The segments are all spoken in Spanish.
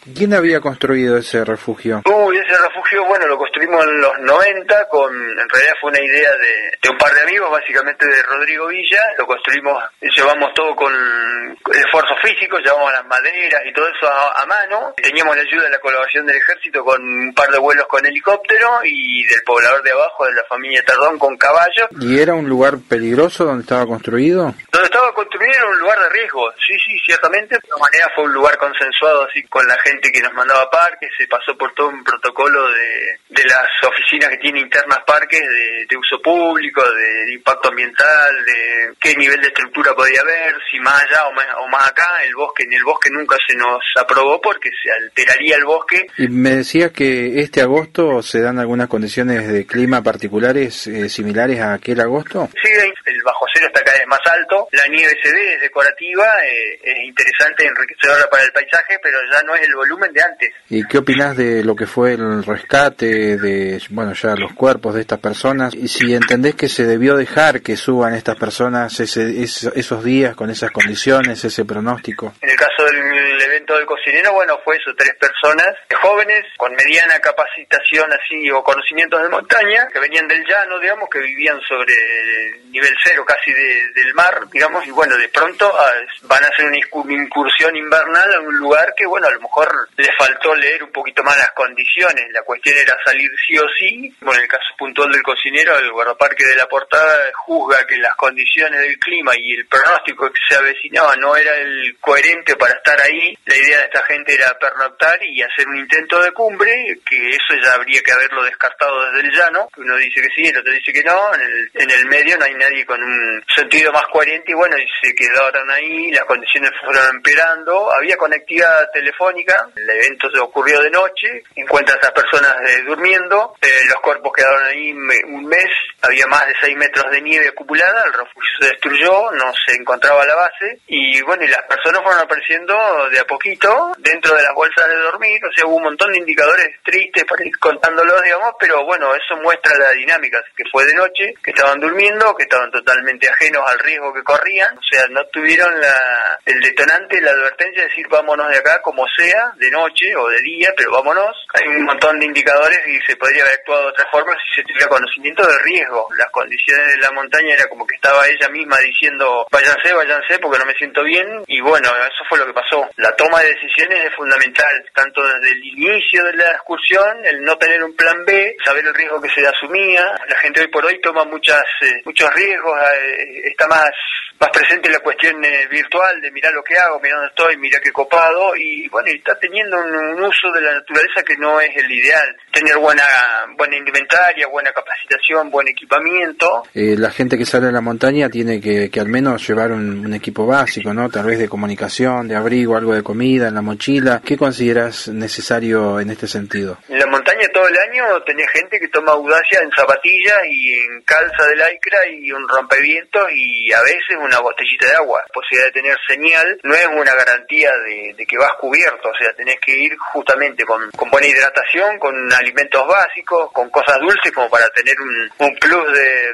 ¿Quién había construido ese refugio? Ese refugio, bueno, lo construimos en los 90, en realidad fue una idea de un par de amigos, básicamente de Rodrigo Villa. Lo construimos, llevamos todo con esfuerzo físico, llevamos las maderas y todo eso a mano. Teníamos la ayuda de la colaboración del ejército con un par de vuelos con helicóptero y del poblador de abajo, de la familia Tardón, con caballo. ¿Y era un lugar peligroso donde estaba construido? Donde estaba construido era un lugar de riesgo, sí, ciertamente. De todas maneras fue un lugar consensuado así con la gente que nos mandaba parques, se pasó por todo un protocolo de las oficinas que tiene internas parques de uso público, de impacto ambiental, de qué nivel de estructura podía haber, si más allá o más acá. En el bosque nunca se nos aprobó porque se alteraría el bosque. Y me decías que este agosto se dan algunas condiciones de clima particulares similares a aquel agosto. Sí, el bajo cero está cada vez más alto, la nieve se ve, es decorativa, es interesante, enriquecedora para el paisaje, pero ya no es el volumen de antes. ¿Y qué opinás de lo que fue el rescate de, ya los cuerpos de estas personas? Y si entendés que se debió dejar que suban estas personas esos días con esas condiciones, ese pronóstico. En el caso del evento del cocinero, bueno, fue eso, 3 personas jóvenes con mediana capacitación así o conocimientos de montaña, que venían del llano, digamos, que vivían sobre el nivel cero casi del mar, digamos, y bueno, de pronto van a hacer una incursión invernal a un lugar que, bueno, a lo mejor les faltó leer un poquito más las condiciones. La cuestión era salir sí o sí. Bueno, en el caso puntual del cocinero, el guardaparque de la Portada juzga que las condiciones del clima y el pronóstico que se avecinaba no era el coherente para estar ahí. La idea de esta gente era pernoctar y hacer un intento de cumbre, que eso ya habría que haberlo descartado desde el llano, que uno dice que sí, el otro dice que no. En el medio no hay nadie con un sentido más coherente y bueno, y se quedaron ahí, las condiciones fueron empeorando, había conectividad telefónica, el evento se ocurrió de noche, encuentra a estas personas durmiendo, los cuerpos quedaron ahí un mes, había más de 6 metros de nieve acumulada, el refugio se destruyó, no se encontraba la base y bueno, y las personas fueron apareciendo de a poquito dentro de las bolsas de dormir, o sea, hubo un montón de indicadores tristes para ir contándolos, digamos, pero bueno, eso muestra la dinámica, que fue de noche, que estaban durmiendo, que estaban totalmente ajenos al riesgo que corrían, o sea, no tuvieron el detonante, la advertencia de decir vámonos de acá como sea, de noche o de día, pero vámonos. Hay un montón de indicadores y se podría haber actuado de otra forma si se tuviera conocimiento del riesgo. Las condiciones de la montaña era como que estaba ella misma diciendo váyanse porque no me siento bien y bueno, eso fue lo que pasó. La toma de decisiones es fundamental, tanto desde el inicio de la excursión, el no tener un plan B, saber el riesgo que se asumía. La gente hoy por hoy toma muchos riesgos, está más presente la cuestión virtual de mirar lo que hago, mirar dónde estoy, mirar qué copado y bueno, y está teniendo un uso de la naturaleza que no es el ideal. Tener buena indumentaria, buena capacitación, buen equipamiento. La gente que sale a la montaña tiene que al menos llevar un equipo básico, ¿no? Tal vez de comunicación, de abrigo, algo de comida en la mochila. ¿Qué consideras necesario en este sentido? En la montaña todo el año tenés gente que toma audacia en zapatillas y en calza de lycra y un rompevientos y a veces una botellita de agua. La posibilidad de tener señal no es una garantía de que vas cubierto, o sea, tenés que ir justamente con buena hidratación, con alimentos básicos, con cosas dulces como para tener un plus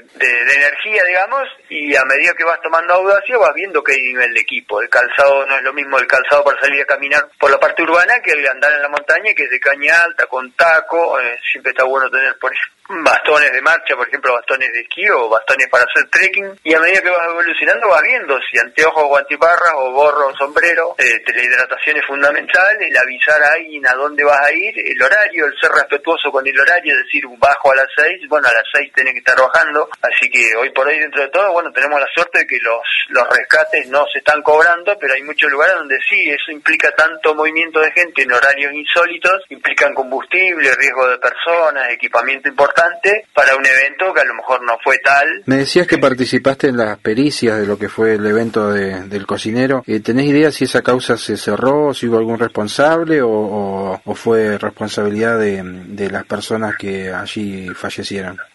de energía, digamos, y a medida que vas tomando audacia vas viendo que hay nivel de equipo. El calzado no es lo mismo el calzado para salir a caminar por la parte urbana que el andar en la montaña, que es de caña alta, con taco. Siempre está bueno tener, por ejemplo, bastones de marcha, por ejemplo, bastones de esquí o bastones para hacer trekking, y a medida que vas evolucionando vas viendo si anteojos o antiparras o gorro o sombrero. La hidratación es fundamental, el avisar a alguien a dónde vas a ir, el horario, el ser respetuoso con el horario, es decir, bajo a las 6, bueno, a las 6 tenés que estar bajando, así que hoy por hoy dentro de todo, bueno, tenemos la suerte de que los rescates no se están cobrando, pero hay muchos lugares donde sí, eso implica tanto movimiento de gente en horarios insólitos, implican combustible, riesgo de personas, equipamiento importante para un evento que a lo mejor no fue tal. Me decías que participaste en las pericias de lo que fue el evento del cocinero. ¿Tenés idea si esa causa se cerró, si hubo algún responsable o fue responsabilidad de las personas que allí fallecieron?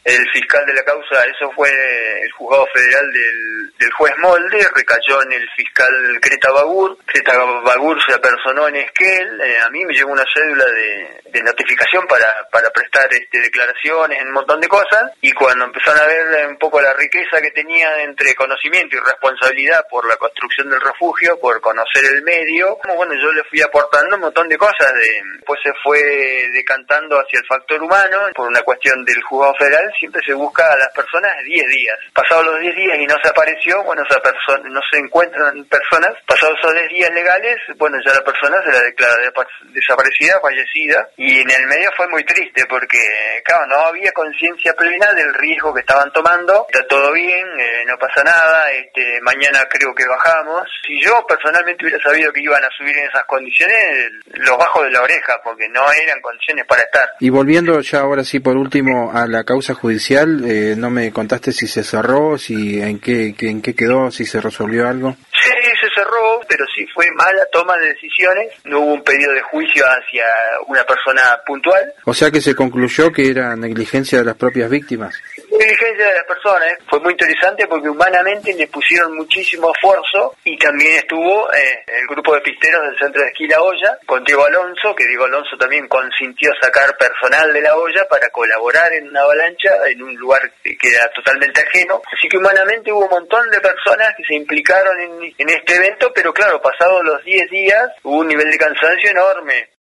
el fiscal de la causa, eso fue el juzgado federal del juez Molde, recayó en el fiscal Creta Bagur se apersonó en Esquel, a mí me llegó una cédula de notificación para prestar declaraciones en un montón de cosas, y cuando empezaron a ver un poco la riqueza que tenía entre conocimiento y responsabilidad por la construcción del refugio, por conocer el medio, bueno, yo le fui aportando un montón de cosas, después se fue decantando hacia el factor humano, por una cuestión del juzgado federal, siempre se busca a las personas 10 días. Pasados los 10 días y no se apareció, bueno, esa persona, no se encuentran personas, pasados esos 10 días legales, bueno, ya la persona se la declara desaparecida, fallecida, y en el medio fue muy triste porque, claro, no había conciencia plena del riesgo que estaban tomando. Está todo bien, no pasa nada, mañana creo que bajamos. Si yo personalmente hubiera sabido que iban a subir en esas condiciones, los bajo de la oreja, porque no eran condiciones para estar. Y volviendo ya ahora sí por último a la causa judicial, no me contaste si se cerró, si en qué quedó, si se resolvió algo. Sí, se cerró, pero sí fue mala toma de decisiones, no hubo un pedido de juicio hacia una persona puntual. O sea que se concluyó que era negligencia de las propias víctimas. Negligencia de las personas, fue muy interesante porque humanamente le pusieron muchísimo esfuerzo, y también estuvo el grupo de pisteros del centro de esquí La Olla, con Diego Alonso, que Diego Alonso también consintió sacar personal de La Olla para colaborar en una avalancha en un lugar que era totalmente ajeno, así que humanamente hubo un montón de personas que se implicaron en este evento, pero claro, pasados los 10 días hubo un nivel de cansancio enorme.